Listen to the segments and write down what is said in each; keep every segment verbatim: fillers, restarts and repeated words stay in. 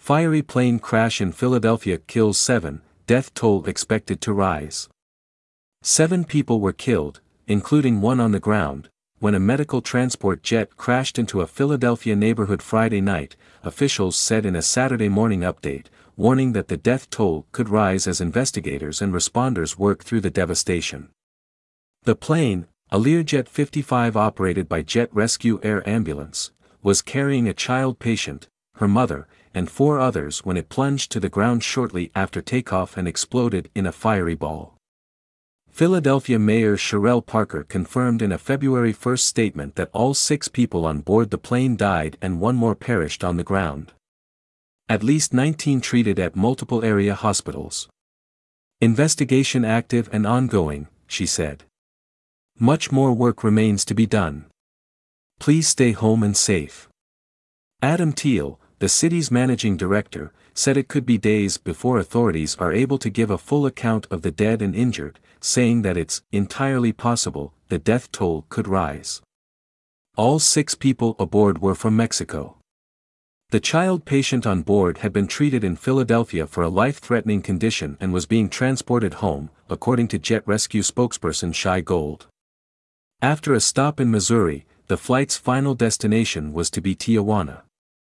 Fiery plane crash in Philadelphia kills seven, death toll expected to rise. Seven people were killed, including one on the ground, when a medical transport jet crashed into a Philadelphia neighborhood Friday night, officials said in a Saturday morning update, warning that the death toll could rise as investigators and responders work through the devastation. The plane, a Learjet fifty-five operated by Jet Rescue Air Ambulance, was carrying a child patient, her mother, and four others when it plunged to the ground shortly after takeoff and exploded in a fiery ball. Philadelphia Mayor Cherelle Parker confirmed in a February first statement that all six people on board the plane died and one more perished on the ground. At least nineteen treated at multiple area hospitals. Investigation active and ongoing, she said. Much more work remains to be done. Please stay home and safe. Adam Thiel, the city's managing director, said it could be days before authorities are able to give a full account of the dead and injured, saying that it's entirely possible the death toll could rise. All six people aboard were from Mexico. The child patient on board had been treated in Philadelphia for a life-threatening condition and was being transported home, according to Jet Rescue spokesperson Shai Gold. After a stop in Missouri, the flight's final destination was to be Tijuana.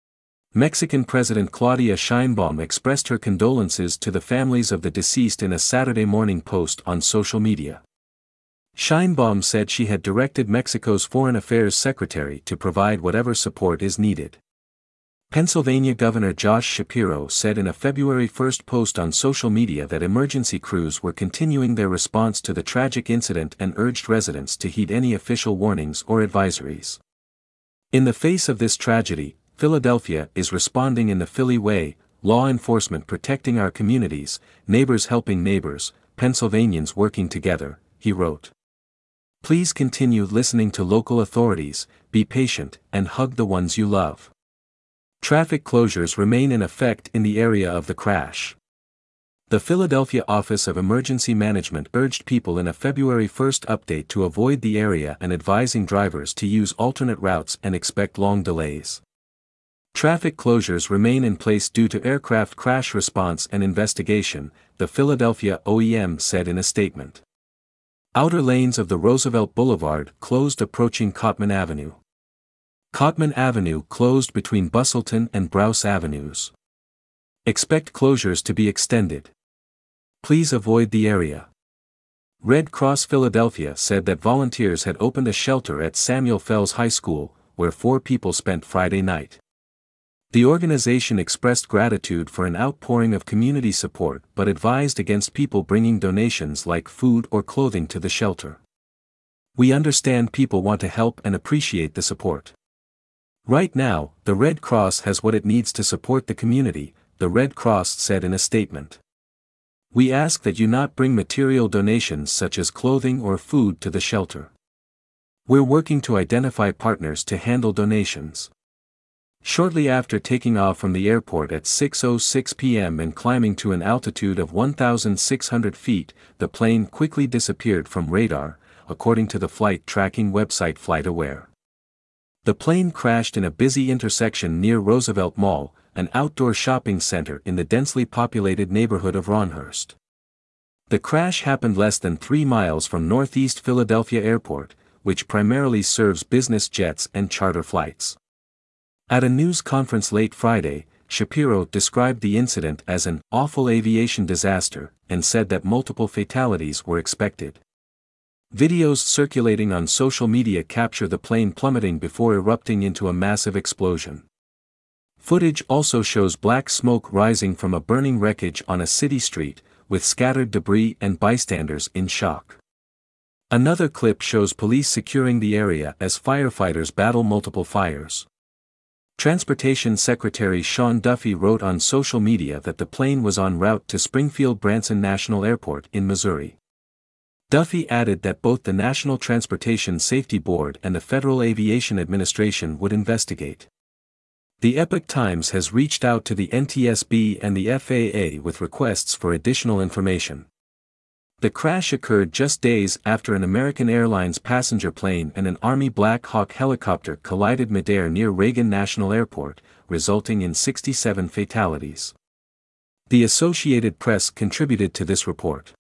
Mexican President Claudia Sheinbaum expressed her condolences to the families of the deceased in a Saturday morning post on social media. Sheinbaum said she had directed Mexico's Foreign Affairs Secretary to provide whatever support is needed. Pennsylvania Governor Josh Shapiro said in a February first post on social media that emergency crews were continuing their response to the tragic incident and urged residents to heed any official warnings or advisories. In the face of this tragedy, Philadelphia is responding in the Philly way, law enforcement protecting our communities, neighbors helping neighbors, Pennsylvanians working together, he wrote. Please continue listening to local authorities, be patient, and hug the ones you love. Traffic closures remain in effect in the area of the crash. The Philadelphia Office of Emergency Management urged people in a February first update to avoid the area and advising drivers to use alternate routes and expect long delays. Traffic closures remain in place due to aircraft crash response and investigation, the Philadelphia O E M said in a statement. Outer lanes of the Roosevelt Boulevard closed approaching Cottman Avenue. Cottman Avenue closed between Bustleton and Browse Avenues. Expect closures to be extended. Please avoid the area. Red Cross Philadelphia said that volunteers had opened a shelter at Samuel Fells High School, where four people spent Friday night. The organization expressed gratitude for an outpouring of community support but advised against people bringing donations like food or clothing to the shelter. We understand people want to help and appreciate the support. Right now, the Red Cross has what it needs to support the community, the Red Cross said in a statement. We ask that you not bring material donations such as clothing or food to the shelter. We're working to identify partners to handle donations. Shortly after taking off from the airport at six oh six p m and climbing to an altitude of one thousand six hundred feet, the plane quickly disappeared from radar, according to the flight tracking website FlightAware. The plane crashed in a busy intersection near Roosevelt Mall, an outdoor shopping center in the densely populated neighborhood of Ronhurst. The crash happened less than three miles from Northeast Philadelphia Airport, which primarily serves business jets and charter flights. At a news conference late Friday, Shapiro described the incident as an awful aviation disaster and said that multiple fatalities were expected. Videos circulating on social media capture the plane plummeting before erupting into a massive explosion. Footage also shows black smoke rising from a burning wreckage on a city street, with scattered debris and bystanders in shock. Another clip shows police securing the area as firefighters battle multiple fires. Transportation Secretary Sean Duffy wrote on social media that the plane was en route to Springfield Branson National Airport in Missouri. Duffy added that both the National Transportation Safety Board and the Federal Aviation Administration would investigate. The Epoch Times has reached out to the N T S B and the F A A with requests for additional information. The crash occurred just days after an American Airlines passenger plane and an Army Black Hawk helicopter collided midair near Reagan National Airport, resulting in sixty-seven fatalities. The Associated Press contributed to this report.